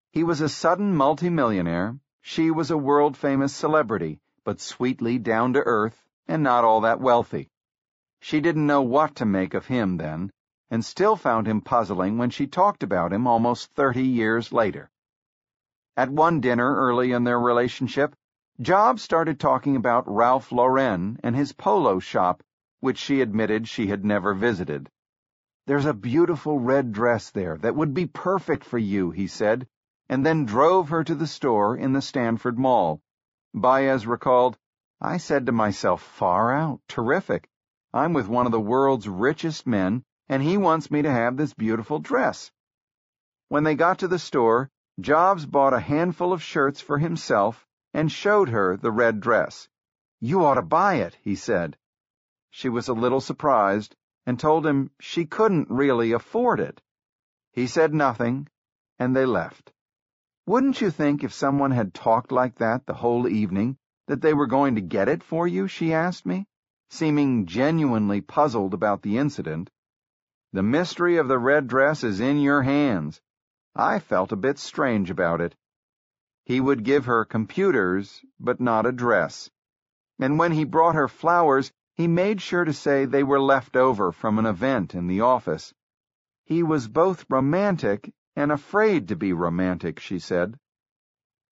He was a sudden multimillionaire. She was a world-famous celebrity, but sweetly down-to-earth and not all that wealthy. She didn't know what to make of him then, and still found him puzzling when she talked about him almost 30 years later. At one dinner early in their relationship, Jobs started talking about Ralph Lauren and his polo shop, which she admitted she had never visited. "There's a beautiful red dress there that would be perfect for you," he said, and then drove her to the store in the Stanford Mall. Baez recalled, "I said to myself, far out, terrific. I'm with one of the world's richest men, and he wants me to have this beautiful dress." When they got to the store, Jobs bought a handful of shirts for himself and showed her the red dress. "You ought to buy it," he said. She was a little surprised and told him she couldn't really afford it. He said nothing, and they left. "Wouldn't you think if someone had talked like that the whole evening that they were going to get it for you?" she asked me, seeming genuinely puzzled about the incident. "The mystery of the red dress is in your hands." I felt a bit strange about it. He would give her computers, but not a dress. And when he brought her flowers, he made sure to say they were left over from an event in the office. He was both romantic and afraid to be romantic, she said.